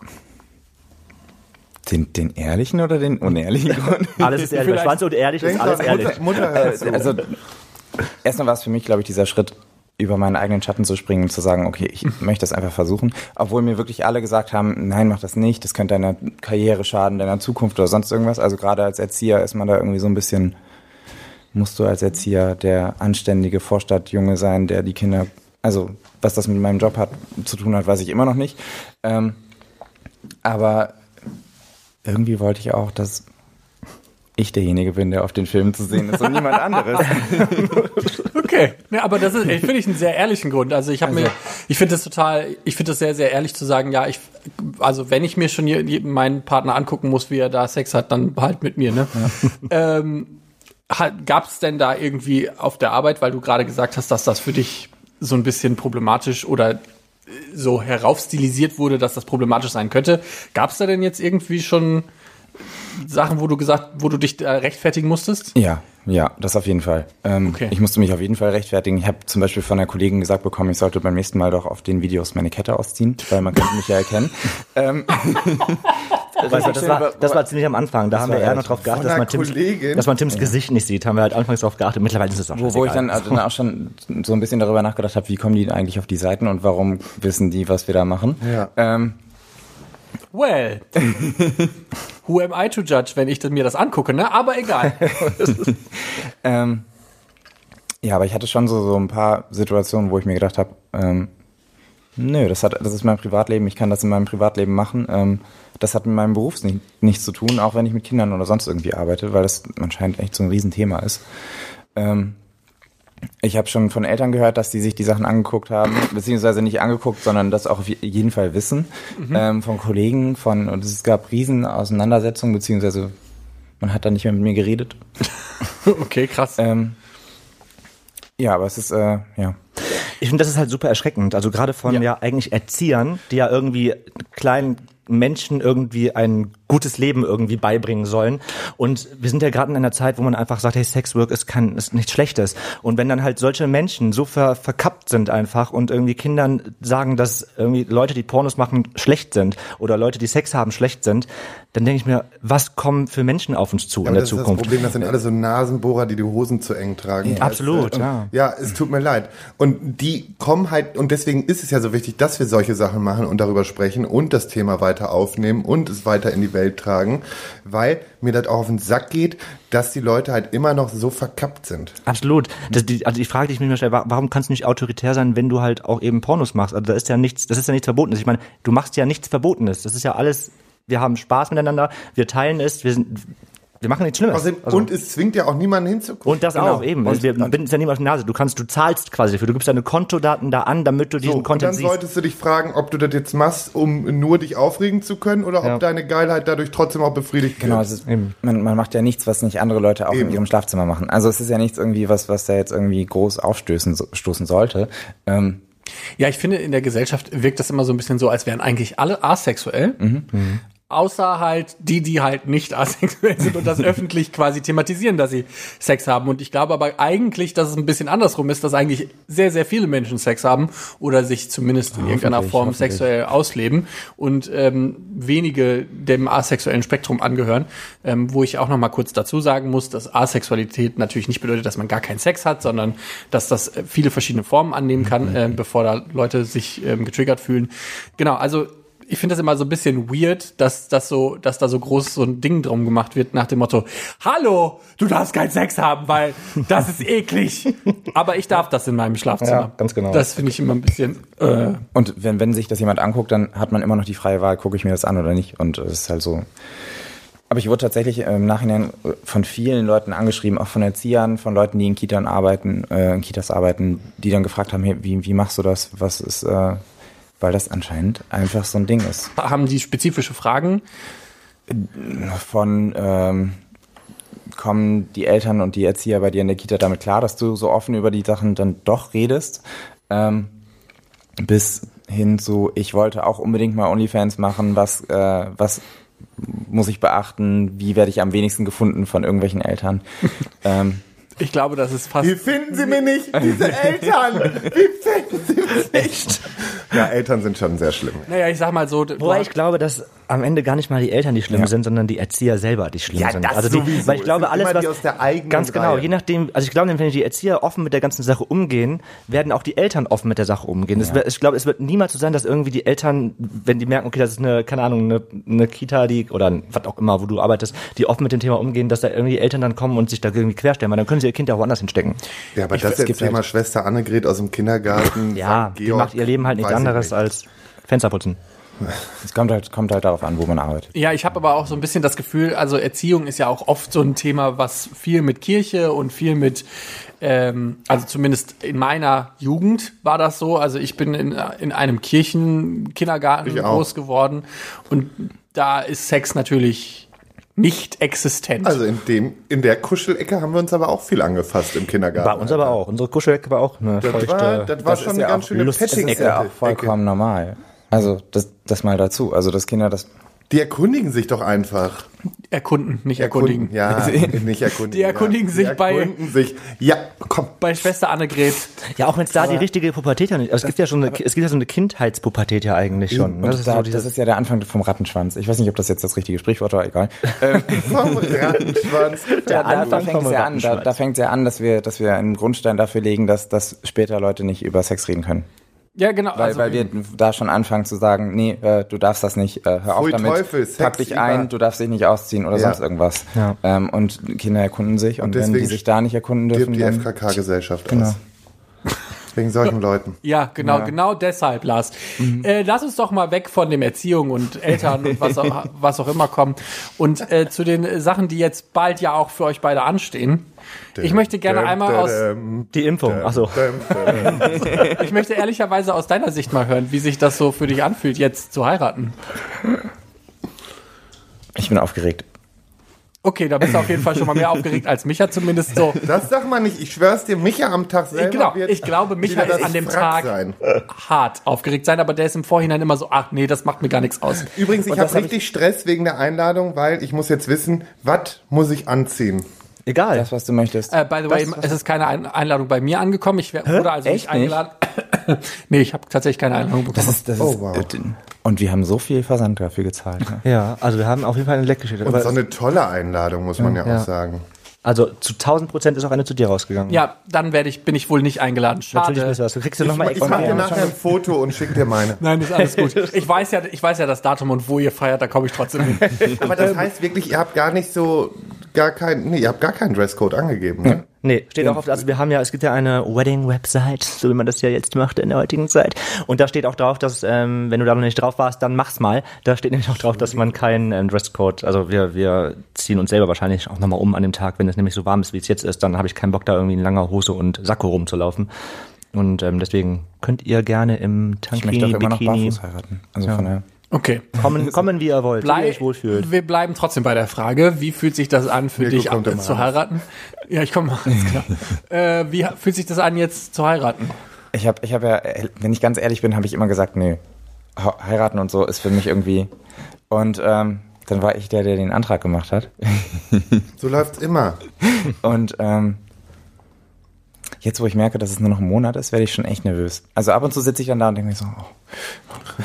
Den, den ehrlichen oder den unehrlichen Grund? Alles ist ehrlich. Bei Schwanz und ehrlich ist Denk alles dran, ehrlich. Mutter, Mutter hört zu. Also erstmal war es für mich, glaube ich, dieser Schritt, über meinen eigenen Schatten zu springen und zu sagen, okay, ich möchte das einfach versuchen. Obwohl mir wirklich alle gesagt haben, nein, mach das nicht, das könnte deiner Karriere schaden, deiner Zukunft oder sonst irgendwas. Also gerade als Erzieher ist man da irgendwie so ein bisschen, musst du als Erzieher der anständige Vorstadtjunge sein, der die Kinder, also was das mit meinem Job hat, zu tun hat, weiß ich immer noch nicht. Ähm, aber irgendwie wollte ich auch, dass ich derjenige bin, der auf den Filmen zu sehen ist und niemand anderes. Okay, ja, aber das ist, ich finde ich einen sehr ehrlichen Grund. Also ich habe Also. mir, ich finde das total, ich finde das sehr, sehr ehrlich zu sagen, ja, ich, also wenn ich mir schon je, je, meinen Partner angucken muss, wie er da Sex hat, dann halt mit mir, ne? Ja. Ähm, gab es denn da irgendwie auf der Arbeit, weil du gerade gesagt hast, dass das für dich so ein bisschen problematisch oder so heraufstilisiert wurde, dass das problematisch sein könnte, gab es da denn jetzt irgendwie schon Sachen, wo du gesagt, wo du dich äh, rechtfertigen musstest? Ja, ja, das auf jeden Fall. Ähm, Okay. Ich musste mich auf jeden Fall rechtfertigen. Ich habe zum Beispiel von einer Kollegin gesagt bekommen, ich sollte beim nächsten Mal doch auf den Videos meine Kette ausziehen, weil man könnte mich ja erkennen. ähm, Weißt du, das, war, das war ziemlich am Anfang. Da haben wir war eher noch relativ- drauf geachtet, Von dass einer man, Tims, Kollegin? dass man Tims Gesicht nicht sieht. Haben wir halt anfangs drauf geachtet. Mittlerweile ist es auch wo, wo ich dann scheißegal. also dann auch schon so ein bisschen darüber nachgedacht habe, wie kommen die eigentlich auf die Seiten und warum wissen die, was wir da machen. Ja. Ähm, Well, who am I to judge, wenn ich mir das angucke, ne? Aber egal. ähm, ja, aber ich hatte schon so, so ein paar Situationen, wo ich mir gedacht habe, ähm, nö, das hat, das ist mein Privatleben, ich kann das in meinem Privatleben machen. Ähm, das hat mit meinem Beruf nicht, nichts zu tun, auch wenn ich mit Kindern oder sonst irgendwie arbeite, weil das anscheinend echt so ein Riesenthema ist. Ähm, ich habe schon von Eltern gehört, dass die sich die Sachen angeguckt haben, beziehungsweise nicht angeguckt, sondern das auch auf jeden Fall wissen. Mhm. Ähm, von Kollegen, von, und es gab riesen Auseinandersetzungen, beziehungsweise man hat da nicht mehr mit mir geredet. Okay, krass. Ähm, ja, aber es ist, äh, ja. Ich finde, das ist halt super erschreckend. Also gerade von ja. ja eigentlich Erziehern, die ja irgendwie kleinen Menschen irgendwie ein gutes Leben irgendwie beibringen sollen. Und wir sind ja gerade in einer Zeit, wo man einfach sagt, hey, Sexwork ist, kein, ist nichts Schlechtes. Und wenn dann halt solche Menschen so ver, verkappt sind einfach und irgendwie Kindern sagen, dass irgendwie Leute, die Pornos machen, schlecht sind oder Leute, die Sex haben, schlecht sind, dann denke ich mir, was kommen für Menschen auf uns zu ja, in der das Zukunft? Das ist das Problem, das sind alle so Nasenbohrer, die die Hosen zu eng tragen. Ja, absolut, und, ja. Ja, es tut mir leid. Und die kommen halt, und deswegen ist es ja so wichtig, dass wir solche Sachen machen und darüber sprechen und das Thema weiter aufnehmen und es weiter in die Welt tragen, weil mir das auch auf den Sack geht, dass die Leute halt immer noch so verkappt sind. Absolut. Das, die, also die Frage, die ich mir immer stelle, warum kannst du nicht autoritär sein, wenn du halt auch eben Pornos machst? Also da ist ja nichts, das ist ja nichts Verbotenes. Ich meine, du machst ja nichts Verbotenes. Das ist ja alles, wir haben Spaß miteinander, wir teilen es, wir sind, wir machen nichts Schlimmes. Außerdem, Also, und es zwingt ja auch niemanden hinzugucken. und das Genau. auch, eben. Und, Also wir binden es ja niemand auf die Nase. Du kannst, du zahlst quasi dafür. Du gibst deine Kontodaten da an, damit du diesen so, und Content dann siehst. solltest du dich fragen, ob du das jetzt machst, um nur dich aufregen zu können oder Ja. ob deine Geilheit dadurch trotzdem auch befriedigt Genau, wird. es ist, man, man macht ja nichts, was nicht andere Leute auch Eben. in ihrem Schlafzimmer machen. Also es ist ja nichts irgendwie, was, was da jetzt irgendwie groß aufstößen so- stoßen sollte. Ähm, Ja, ich finde, in der Gesellschaft wirkt das immer so ein bisschen so, als wären eigentlich alle asexuell. Mhm. Außer halt die, die halt nicht asexuell sind und das öffentlich quasi thematisieren, dass sie Sex haben. Und ich glaube aber eigentlich, dass es ein bisschen andersrum ist, dass eigentlich sehr, sehr viele Menschen Sex haben oder sich zumindest in irgendeiner Form sexuell ausleben und ähm, wenige dem asexuellen Spektrum angehören. Ähm, wo ich auch noch mal kurz dazu sagen muss, dass Asexualität natürlich nicht bedeutet, dass man gar keinen Sex hat, sondern dass das viele verschiedene Formen annehmen kann, äh, bevor da Leute sich ähm, getriggert fühlen. Genau, also ich finde das immer so ein bisschen weird, dass das so, dass da so groß so ein Ding drum gemacht wird nach dem Motto: Hallo, du darfst keinen Sex haben, weil das ist eklig. Aber ich darf das in meinem Schlafzimmer. Ja, ganz genau. Das finde ich immer ein bisschen. Äh. Und wenn wenn sich das jemand anguckt, dann hat man immer noch die freie Wahl, gucke ich mir das an oder nicht. Und es ist halt so. Aber ich wurde tatsächlich im Nachhinein von vielen Leuten angeschrieben, auch von Erziehern, von Leuten, die in Kitas arbeiten, äh, in Kitas arbeiten, die dann gefragt haben: Hey, wie wie machst du das? Was ist äh, weil das anscheinend einfach so ein Ding ist. Haben die spezifische Fragen? Von ähm, kommen die Eltern und die Erzieher bei dir in der Kita damit klar, dass du so offen über die Sachen dann doch redest? Ähm, bis hin zu, ich wollte auch unbedingt mal OnlyFans machen, was, äh, was muss ich beachten, wie werde ich am wenigsten gefunden von irgendwelchen Eltern? ähm, Ich glaube, das ist fast... Wie finden Sie mich nicht, diese Eltern? Wie finden Sie mich nicht? Ja, Eltern sind schon sehr schlimm. Naja, ich sag mal so... Wobei ich glaube, dass am Ende gar nicht mal die Eltern die schlimm Ja. sind, sondern die Erzieher selber die schlimm Ja, sind. das Also die, sowieso. weil ich glaube, Es sind alles immer was die aus der eigenen ganz genau, Reihe. je nachdem, also ich glaube, wenn die Erzieher offen mit der ganzen Sache umgehen, werden auch die Eltern offen mit der Sache umgehen. Es Ja. wird, ich glaube, es wird niemals so sein, dass irgendwie die Eltern, wenn die merken, okay, das ist eine, keine Ahnung, eine, eine Kita, die oder was auch immer, wo du arbeitest, die offen mit dem Thema umgehen, dass da irgendwie Eltern dann kommen und sich da irgendwie querstellen, weil dann können sie ihr Kind ja auch woanders hinstecken. Ja, aber Ich- das es jetzt gibt Thema halt- Schwester Annegret aus dem Kindergarten. Ja, Sankt die Georg, macht ihr Leben halt nichts weiß ich anderes nicht. als Fenster putzen. Es kommt halt, kommt halt darauf an, wo man arbeitet. Ja, ich habe aber auch so ein bisschen das Gefühl, also Erziehung ist ja auch oft so ein Thema, was viel mit Kirche und viel mit, ähm, also zumindest in meiner Jugend war das so. Also ich bin in, in einem Kirchenkindergarten Ich auch. groß geworden und da ist Sex natürlich nicht existent. Also in dem, in der Kuschelecke haben wir uns aber auch viel angefasst im Kindergarten. Bei uns aber auch. Unsere Kuschelecke war auch eine Das feuchte... war, das war das schon ist eine ja ganz auch schöne Lust- Das ist Petting-Ecke. ja auch vollkommen normal. Also das, das mal dazu. Also dass Kinder das... Die erkundigen sich doch einfach. erkunden, nicht erkundigen. Ja, nicht erkundigen. Die erkundigen ja. sich Die bei- erkunden sich. Ja, komm. Bei Schwester Annegret. Ja, auch wenn es da die richtige Pubertät ja nicht. Also es gibt ja schon eine, es gibt ja so eine Kindheitspubertät ja eigentlich schon. Und Das ist da, so das dieses, ist ja der Anfang vom Rattenschwanz. Ich weiß nicht, ob das jetzt das richtige Sprichwort war, egal. Ähm, Vom Rattenschwanz. Der da, da Anfang fängt vom es ja an, da, Rattenschwanz. da fängt es ja an, dass wir, dass wir einen Grundstein dafür legen, dass, dass später Leute nicht über Sex reden können. Ja, genau. Weil, also, weil wir da schon anfangen zu sagen, nee, äh, du darfst das nicht, äh, hör auf Pfui damit, Teufel, Sex pack dich über- ein, du darfst dich nicht ausziehen oder Ja. sonst irgendwas. Ja. Ähm, und Kinder erkunden sich und, Und wenn die deswegen sich da nicht erkunden dürfen, Gibt die dann... F K K-Gesellschaft Genau. aus. Wegen solchen Leuten. Ja, genau, Ja. genau deshalb, Lars. Äh, lass uns doch mal weg von dem Erziehung und Eltern und was auch, was auch immer kommen und äh, zu den Sachen, die jetzt bald ja auch für euch beide anstehen. Ich möchte gerne Däm, einmal aus, däm, die Impfung. däm, Achso. däm, däm. ich möchte ehrlicherweise aus deiner Sicht mal hören, wie sich das so für dich anfühlt, jetzt zu heiraten. Ich bin aufgeregt. Okay, da bist du auf jeden Fall schon mal mehr aufgeregt als Micha, zumindest so. Das sag mal nicht. Ich schwör's dir, Micha am Tag selber Genau, wird ich glaube, Micha wieder ist das an dem Frack Tag sein. hart aufgeregt sein, aber der ist im Vorhinein immer so, ach nee, das macht mir gar nichts aus. Übrigens, ich Und habe das hab richtig Stress wegen der Einladung, weil ich muss jetzt wissen, was muss ich anziehen? Egal. Das, was du möchtest. Äh, by the way, Das, was- es ist keine Ein- Einladung bei mir angekommen. Ich wär, wurde also nicht Echt nicht? eingeladen. nee, ich habe tatsächlich keine Einladung bekommen. Das ist, das Oh, ist, wow. äh, und wir haben so viel Versand dafür gezahlt. Ne? Ja, also wir haben auf jeden Fall eine Leckgeschichte. Und so eine tolle Einladung, muss man ja, Ja. auch sagen. Also zu tausend Prozent ist auch eine zu dir rausgegangen. Ja, dann werde ich, bin ich wohl nicht eingeladen. Schade. Natürlich bist du das. Du kriegst du Ich, nochmal ich extra. mache dir Ja. nachher ein Foto und schick dir meine. Nein, ist alles gut. Ich weiß ja, ich weiß ja das Datum und wo ihr feiert, da komme ich trotzdem hin. Aber das heißt wirklich, ihr habt gar nicht so, gar kein, nee, ihr habt gar keinen Dresscode angegeben, ne? Nee, steht auch auf, also wir haben ja, es gibt ja eine Wedding-Website, so wie man das ja jetzt macht in der heutigen Zeit. Und da steht auch drauf, dass, ähm, wenn du da noch nicht drauf warst, dann mach's mal. Da steht nämlich auch drauf, dass man keinen ähm, Dresscode, also wir, wir ziehen uns selber wahrscheinlich auch nochmal um an dem Tag, wenn es nämlich so warm ist, wie es jetzt ist, dann habe ich keinen Bock, da irgendwie in langer Hose und Sakko rumzulaufen. Und ähm, deswegen könnt ihr gerne im Ich möchte Tankini, auch immer noch Bikini barfuß heiraten. Also von daher. Okay. kommen, kommen, wie ihr wollt, wie ihr Blei euch wohlfühlt. wir bleiben trotzdem bei der Frage, wie fühlt sich das an für Mirko dich kommt äh, immer zu raus. heiraten? Ja, ich komme mal, alles klar. äh, wie fühlt sich das an, jetzt zu heiraten? Ich habe ich hab ja, wenn ich ganz ehrlich bin, habe ich immer gesagt, nee, he- heiraten und so ist für mich irgendwie Und ähm, dann war ich der, der den Antrag gemacht hat. So läuft's immer. Und ähm, jetzt, wo ich merke, dass es nur noch ein Monat ist, werde ich schon echt nervös. Also ab und zu sitze ich dann da und denke mir so, oh.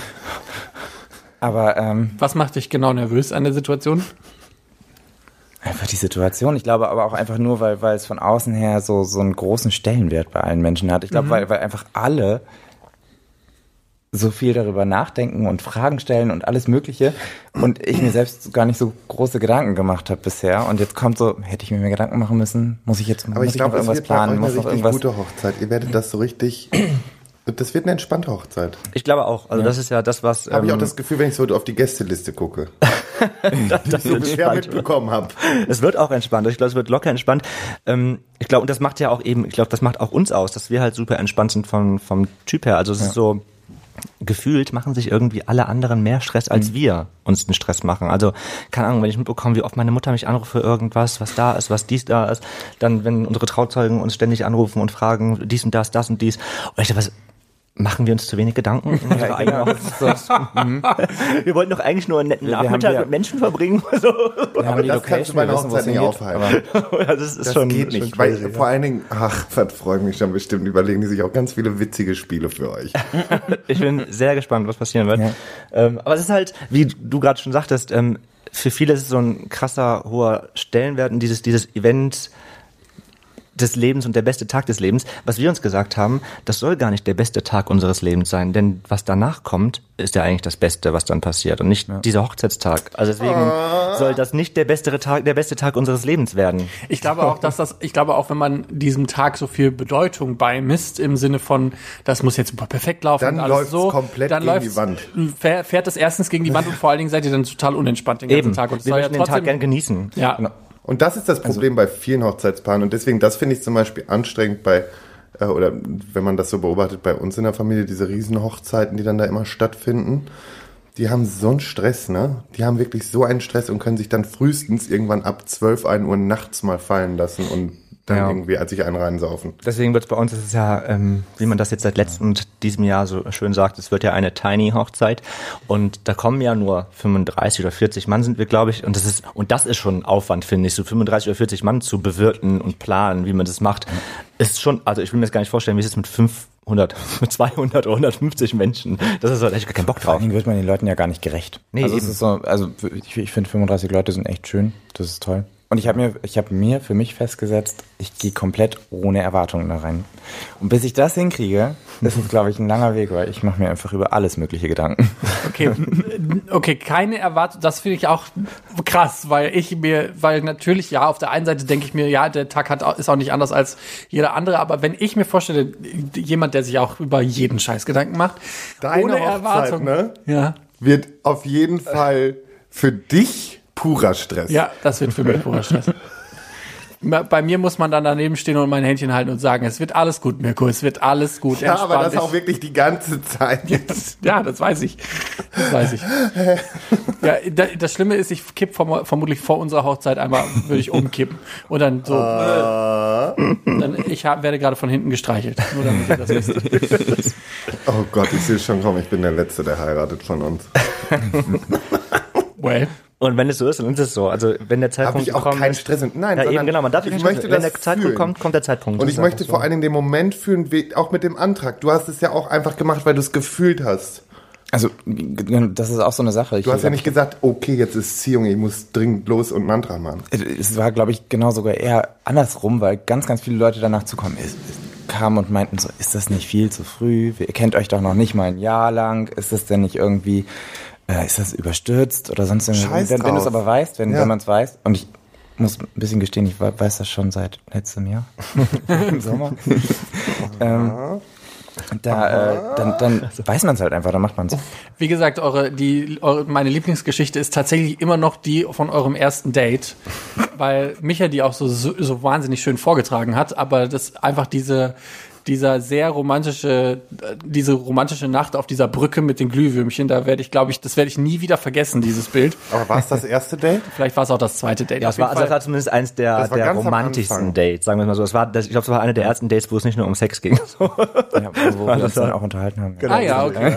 Aber ähm, Was macht dich genau nervös an der Situation? einfach die Situation. Ich glaube aber auch einfach nur, weil, weil es von außen her so, so einen großen Stellenwert bei allen Menschen hat. Ich glaube, mhm. weil, weil einfach alle so viel darüber nachdenken und Fragen stellen und alles Mögliche und ich mir selbst gar nicht so große Gedanken gemacht habe bisher. Und jetzt kommt so, hätte ich mir mehr Gedanken machen müssen? Muss ich jetzt aber muss ich glaube, noch irgendwas es wird planen? Muss muss noch eine richtig irgendwas? gute Hochzeit. Ihr werdet das so richtig... Das wird eine entspannte Hochzeit. Ich glaube auch. Also ja. das ist ja das, was... Habe ähm, ich auch das Gefühl, wenn ich so auf die Gästeliste gucke. das, das die ich so bisher mitbekommen habe. Es wird auch entspannt. Ich glaube, es wird locker entspannt. Ähm, ich glaube, und das macht ja auch eben, ich glaube, das macht auch uns aus, dass wir halt super entspannt sind vom, vom Typ her. Also es ja. ist so... Gefühlt machen sich irgendwie alle anderen mehr Stress, als mhm. wir uns den Stress machen. Also, keine Ahnung, wenn ich mitbekomme, wie oft meine Mutter mich anruft für irgendwas, was da ist, was dies da ist, dann, wenn unsere Trauzeugen uns ständig anrufen und fragen, dies und das, das und dies. Und ich dachte, was, machen wir uns zu wenig Gedanken? Ja, genau. so. mhm. Wir wollten doch eigentlich nur einen netten wir Nachmittag wir, mit Menschen verbringen. So. Aber das kannst du meine Hochzeit nicht aufhalten. ja, das ist das schon, geht nicht. Schon weil crazy, vor ja. allen Dingen, ach, das freut mich schon bestimmt, überlegen die sich auch ganz viele witzige Spiele für euch. Ich bin sehr gespannt, was passieren wird. Ja. Ähm, aber es ist halt, wie du gerade schon sagtest, ähm, für viele ist es so ein krasser, hoher Stellenwert in dieses, dieses Event des Lebens und der beste Tag des Lebens. Was wir uns gesagt haben, das soll gar nicht der beste Tag unseres Lebens sein, denn was danach kommt, ist ja eigentlich das Beste, was dann passiert und nicht ja. dieser Hochzeitstag. Also deswegen oh. soll das nicht der beste Tag, der beste Tag unseres Lebens werden. Ich glaube auch, dass das, ich glaube auch, wenn man diesem Tag so viel Bedeutung beimisst, im Sinne von, das muss jetzt super perfekt laufen, dann und alles läuft's so, komplett dann gegen die Wand. Fährt, fährt es erstens gegen die Wand und vor allen Dingen seid ihr dann total unentspannt den ganzen Eben. Tag. Und wir soll möchten ja den trotzdem, Tag gern genießen. Ja. Genau. Und das ist das Problem also, bei vielen Hochzeitspaaren und deswegen, das finde ich zum Beispiel anstrengend bei, äh, oder wenn man das so beobachtet bei uns in der Familie, diese riesen Hochzeiten, die dann da immer stattfinden, die haben so einen Stress, ne? Die haben wirklich so einen Stress und können sich dann frühestens irgendwann ab zwölf, ein Uhr nachts mal fallen lassen und dann ja. irgendwie als sich einen reinsaufen. Deswegen wird es bei uns, das ist ja, ähm, wie man das jetzt seit letztem und diesem Jahr so schön sagt, es wird ja eine Tiny-Hochzeit und da kommen ja nur fünfunddreißig oder vierzig Mann sind wir, glaube ich, und das ist und das ist schon ein Aufwand, finde ich, so fünfunddreißig oder vierzig Mann zu bewirten und planen, wie man das macht, ist schon, also ich will mir das gar nicht vorstellen, wie es ist mit fünfhundert, mit zweihundert oder hundertfünfzig Menschen, das ist halt echt gar keinen Bock drauf. Vor allem wird man den Leuten ja gar nicht gerecht. Nee, also, es ist so, also ich, ich finde fünfunddreißig Leute sind echt schön, das ist toll. Und ich habe mir, ich habe mir für mich festgesetzt, ich gehe komplett ohne Erwartungen da rein. Und bis ich das hinkriege, ist es, glaube ich, ein langer Weg, weil ich mache mir einfach über alles mögliche Gedanken. Okay, okay, keine Erwartung, das finde ich auch krass, weil ich mir, weil natürlich, ja, auf der einen Seite denke ich mir, ja, der Tag hat, ist auch nicht anders als jeder andere, aber wenn ich mir vorstelle, jemand, der sich auch über jeden Scheiß Gedanken macht, deine ohne Hochzeit, Erwartung, ne, ja. wird auf jeden Fall für dich purer Stress. Ja, das wird für mich purer Stress. Bei mir muss man dann daneben stehen und mein Händchen halten und sagen, es wird alles gut, Mirko, es wird alles gut. Ja, aber das auch wirklich die ganze Zeit jetzt. Ja, das weiß ich. Das weiß ich. Ja, das Schlimme ist, ich kipp vermutlich vor unserer Hochzeit einmal, würde ich umkippen. Und dann so, uh. dann, ich hab, werde gerade von hinten gestreichelt. Nur damit ihr das wisst. Oh Gott, ich sehe schon, komm, ich bin der Letzte, der heiratet von uns. Well. Und wenn es so ist, dann ist es so. Also wenn der Zeitpunkt kommt, habe ich auch keinen Stress. Nein, ja, eben genau. Man darf ich nicht möchte wenn das der Zeitpunkt fühlen. kommt, kommt der Zeitpunkt. Und ich möchte vor so. allen Dingen den Moment fühlen, wie, auch mit dem Antrag. Du hast es ja auch einfach gemacht, weil du es gefühlt hast. Also das ist auch so eine Sache. Ich du hast ja nicht gesagt, okay, jetzt ist Ziehung, ich muss dringend los und einen Antrag machen. Es war, glaube ich, genau sogar eher andersrum, weil ganz, ganz viele Leute danach zu kommen ist. kamen und meinten so, ist das nicht viel zu früh? Ihr kennt euch doch noch nicht mal ein Jahr lang. Ist das denn nicht irgendwie, äh, ist das überstürzt oder sonst irgendwas? Wenn, wenn du es aber weißt, wenn, ja. wenn man es weiß. Und ich muss ein bisschen gestehen, ich weiß das schon seit letztem Jahr. Im Sommer. ähm, Da, äh, dann, dann weiß man es halt einfach, dann macht man es. Wie gesagt, eure, die, eure, meine Lieblingsgeschichte ist tatsächlich immer noch die von eurem ersten Date, weil Micha die auch so, so, so wahnsinnig schön vorgetragen hat, aber das einfach diese, dieser sehr romantische, diese romantische Nacht auf dieser Brücke mit den Glühwürmchen, da werde ich, glaube ich, das werde ich nie wieder vergessen, dieses Bild. Aber war es das erste Date? Vielleicht war es auch das zweite Date. Ja, Auf es war, jeden also das Fall. war zumindest eins der, Das war der ganz am romantischsten Anfang. Dates, sagen wir mal so. Es war, das, ich glaube, es war einer der ersten Dates, wo es nicht nur um Sex ging. So. Ja, wo wir uns dann auch unterhalten haben. Ah ja, okay.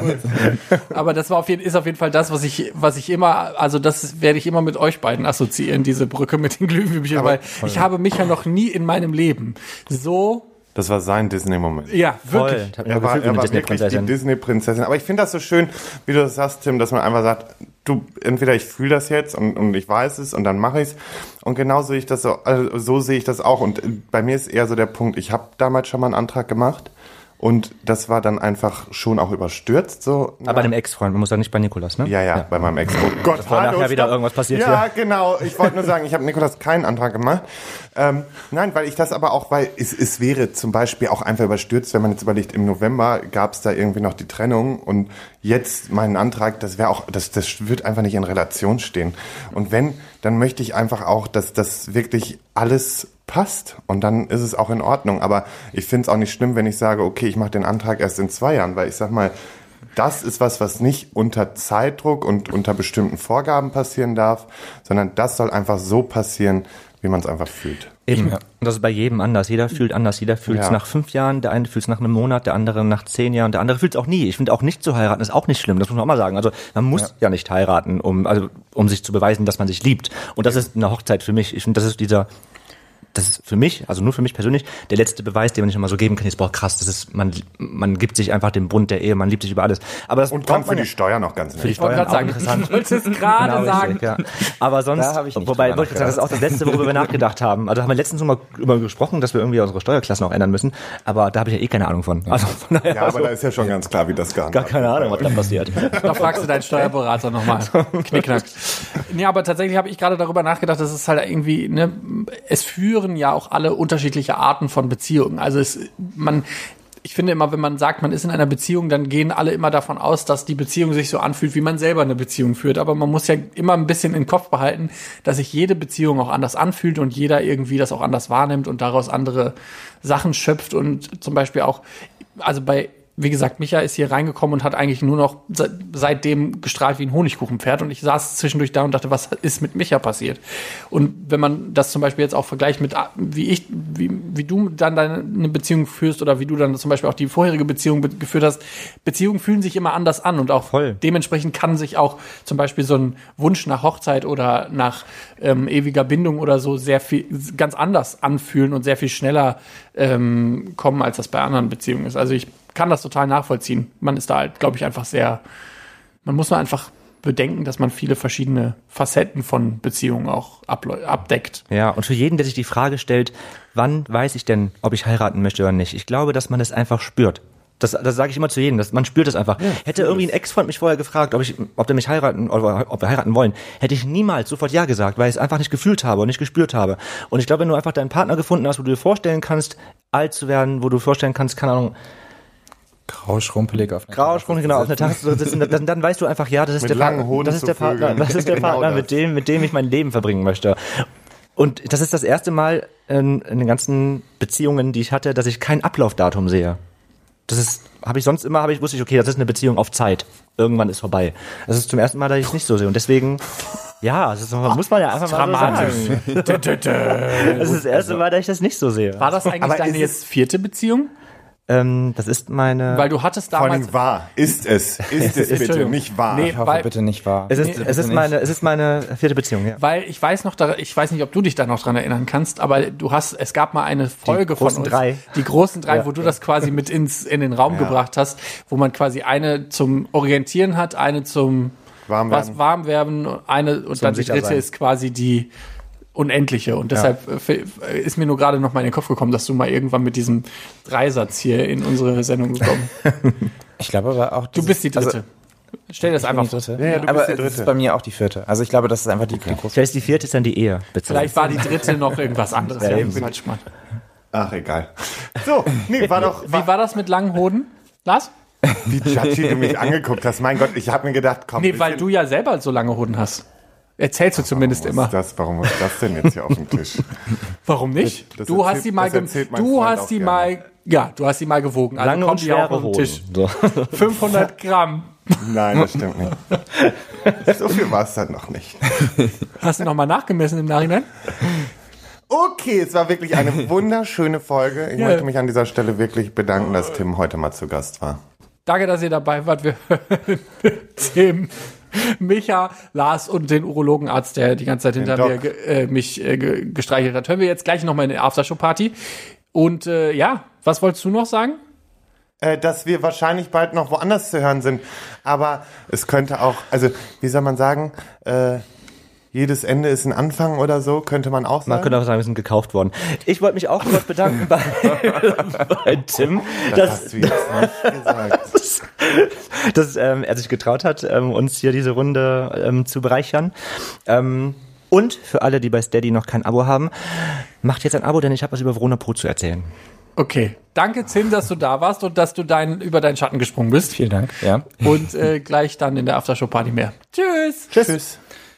Aber das war auf jeden, ist auf jeden Fall das, was ich, was ich immer, also das werde ich immer mit euch beiden assoziieren, diese Brücke mit den Glühwürmchen, Aber weil ich habe mich ja noch nie in meinem Leben so, Das war sein Disney-Moment. ja, Voll. wirklich. Ich hab mich Er auch war, gefühlt wie er eine war wirklich die Disney-Prinzessin. Disney-Prinzessin. Aber ich finde das so schön, wie du das sagst, Tim, dass man einfach sagt, du, entweder ich fühle das jetzt und, und ich weiß es und dann mache ich es. Und genau sehe ich das so, also so sehe ich das auch. Und bei mir ist eher so der Punkt, ich habe damals schon mal einen Antrag gemacht und das war dann einfach schon auch überstürzt. So. Aber bei dem Ex-Freund, man muss ja nicht bei Nikolas, ne? Ja, ja, bei meinem Ex. Oh Gott, Bevor nachher wieder irgendwas passiert Ja, hier. genau. Ich wollte nur sagen, ich habe Nikolas keinen Antrag gemacht. Ähm, nein, weil ich das aber auch, weil es, es wäre zum Beispiel auch einfach überstürzt, wenn man jetzt überlegt, im November gab es da irgendwie noch die Trennung und jetzt meinen Antrag, das wäre auch, das, das wird einfach nicht in Relation stehen. Und wenn, dann möchte ich einfach auch, dass das wirklich alles passt und dann ist es auch in Ordnung. Aber ich finde es auch nicht schlimm, wenn ich sage, okay, ich mache den Antrag erst in zwei Jahren, weil ich sag mal, das ist was, was nicht unter Zeitdruck und unter bestimmten Vorgaben passieren darf, sondern das soll einfach so passieren, wie man es einfach fühlt. Eben. Und das ist bei jedem anders. Jeder fühlt anders. Jeder fühlt es Ja. nach fünf Jahren, der eine fühlt es nach einem Monat, der andere nach zehn Jahren, der andere fühlt es auch nie. Ich finde auch nicht zu heiraten ist auch nicht schlimm. Das muss man auch mal sagen. Also man muss ja, ja nicht heiraten, um also um sich zu beweisen, dass man sich liebt. Und das ist eine Hochzeit für mich. Ich finde, das ist dieser Das ist für mich, also nur für mich persönlich, der letzte Beweis, den man nicht immer so geben kann, ist, boah, krass, das ist, man, man gibt sich einfach dem Bund der Ehe, man liebt sich über alles. Aber das Und kann braucht für man die ja- Steuer noch ganz für die nett. Steuern wollte auch gerade sagen, interessant. ich wollte es gerade Genau, sagen. richtig, ja. Aber sonst, Da habe ich nicht wobei, drüber wollte ich sagen, das ist auch das Letzte, worüber wir nachgedacht haben. Also haben wir letztens schon mal über gesprochen, dass wir irgendwie unsere Steuerklassen auch ändern müssen, aber da habe ich ja eh keine Ahnung von. Also von daher, Ja, aber also, da ist ja schon ganz klar, wie das gehandhabt gar keine Ahnung, was da passiert. Da fragst du deinen Steuerberater nochmal. Knickknack. Nee, aber tatsächlich habe ich gerade darüber nachgedacht, dass es halt irgendwie, ne, es führen ja auch alle unterschiedliche Arten von Beziehungen. Also es, man, ich finde immer, wenn man sagt, man ist in einer Beziehung, dann gehen alle immer davon aus, dass die Beziehung sich so anfühlt, wie man selber eine Beziehung führt. Aber man muss ja immer ein bisschen im Kopf behalten, dass sich jede Beziehung auch anders anfühlt und jeder irgendwie das auch anders wahrnimmt und daraus andere Sachen schöpft und zum Beispiel auch, also bei wie gesagt, Micha ist hier reingekommen und hat eigentlich nur noch se- seitdem gestrahlt wie ein Honigkuchenpferd. Und ich saß zwischendurch da und dachte, was ist mit Micha passiert? Und wenn man das zum Beispiel jetzt auch vergleicht mit, ah, wie ich, wie, wie du dann deine eine Beziehung führst oder wie du dann zum Beispiel auch die vorherige Beziehung be- geführt hast, Beziehungen fühlen sich immer anders an und auch Voll. dementsprechend kann sich auch zum Beispiel so ein Wunsch nach Hochzeit oder nach ähm, ewiger Bindung oder so sehr viel, ganz anders anfühlen und sehr viel schneller ähm, kommen, als das bei anderen Beziehungen ist. Also ich kann das total nachvollziehen. Man ist da halt, glaube ich, einfach sehr, man muss nur einfach bedenken, dass man viele verschiedene Facetten von Beziehungen auch ableu- abdeckt. Ja, und für jeden, der sich die Frage stellt, wann weiß ich denn, ob ich heiraten möchte oder nicht? Ich glaube, dass man es einfach spürt. Das, das sage ich immer zu jedem, dass man spürt es einfach. Hätte irgendwie ein Ex-Freund mich vorher gefragt, ob ich, ob der mich heiraten oder ob wir heiraten wollen, hätte ich niemals sofort ja gesagt, weil ich es einfach nicht gefühlt habe und nicht gespürt habe. Und ich glaube, wenn du einfach deinen Partner gefunden hast, wo du dir vorstellen kannst, alt zu werden, wo du dir vorstellen kannst, keine Ahnung, Grau schrumpelig auf einer grau Sprung, genau, auf einer Tasse zu sitzen, dann, dann weißt du einfach, ja, das ist Mit der langen Partner, Hoden das ist zu der Partner, vögeln. das ist der Genau Partner, das. mit dem, mit dem ich mein Leben verbringen möchte. Und das ist das erste Mal in, in den ganzen Beziehungen, die ich hatte, dass ich kein Ablaufdatum sehe. Das ist, habe ich sonst immer, habe ich wusste ich, okay, das ist eine Beziehung auf Zeit. Irgendwann ist vorbei. Das ist zum ersten Mal, dass ich es nicht so sehe. Und deswegen, ja, das ist, muss man ja einfach mal so sagen. Das ist das erste Mal, dass ich das nicht so sehe. War das eigentlich Aber deine ist jetzt vierte Beziehung? Ähm, das ist meine. Weil du hattest Vor damals... allem wahr. Ist es. Ist es bitte, Entschuldigung. nicht wahr. Nee, Ich hoffe, weil- bitte nicht wahr. es ist, Nee, es ist bitte meine, es ist meine vierte Beziehung, ja. Weil ich weiß noch, da, ich weiß nicht, ob du dich da noch dran erinnern kannst, aber du hast, es gab mal eine Folge von großen uns, drei. die großen drei, Ja. wo du das quasi mit ins in den Raum Ja. gebracht hast, wo man quasi eine zum Orientieren hat, eine zum Warm was werden. warm werden, eine und dann die dritte Sichersein. ist quasi die Unendliche. Und deshalb äh, ist mir nur gerade noch mal in den Kopf gekommen, dass du mal irgendwann mit diesem Dreisatz hier in unsere Sendung gekommen bist. Ich glaube aber auch. Du bist die dritte. Stell dir das Ich bin einfach die vor. dritte. Ja, ja, du aber bist die es ist dritte. bei mir auch die vierte. Also ich glaube, das ist einfach die, die große. Vielleicht ist die vierte ist dann die Ehe. Bitte. Vielleicht war die dritte noch irgendwas anderes. Ja, Ja, eben. falsch mal. Ach, egal. So, nee, war doch, Wie war, war das mit langen Hoden? Lars? wie judgy du mich angeguckt hast. Mein Gott, ich habe mir gedacht, komm. Nee, weil bisschen- du ja selber so lange Hoden hast. Erzählst du zumindest Warum immer. muss Das, warum muss das denn jetzt hier auf dem Tisch? Warum nicht? Das du erzählt- hast sie mal, das ge- erzählt mein du Freund hast auch sie gerne. mal, ja, du hast sie mal gewogen. Also Lange kommt und die auch schwere auf den Tisch. Hosen. So. fünfhundert Gramm. Nein, das stimmt nicht. So viel war es dann noch nicht. Hast du nochmal nachgemessen im Nachhinein? Okay, es war wirklich eine wunderschöne Folge. Ich Ja. möchte mich an dieser Stelle wirklich bedanken, dass Tim heute mal zu Gast war. Danke, dass ihr dabei wart. Wir hören Tim, Micha, Lars und den Urologenarzt, der die ganze Zeit hinter Doc. mir ge äh, mich äh, ge gestreichelt hat. Hören wir jetzt gleich nochmal in der Aftershow-Party. Und äh, ja, was wolltest du noch sagen? Äh, dass wir wahrscheinlich bald noch woanders zu hören sind. Aber es könnte auch, also wie soll man sagen, äh, jedes Ende ist ein Anfang oder so, könnte man auch sagen. Man könnte auch sagen, wir sind gekauft worden. Ich wollte mich auch kurz bedanken bei, bei Tim, das dass, hast du jetzt nicht gesagt. dass ähm, er sich getraut hat, ähm, uns hier diese Runde ähm, zu bereichern. Ähm, und für alle, die bei Steady noch kein Abo haben, macht jetzt ein Abo, denn ich habe was über Verona Pro zu erzählen. Okay. Danke, Tim, dass du da warst und dass du dein, über deinen Schatten gesprungen bist. Vielen Dank. Ja. Und äh, gleich dann in der Aftershow-Party mehr. Tschüss. Tschüss. Tschüss.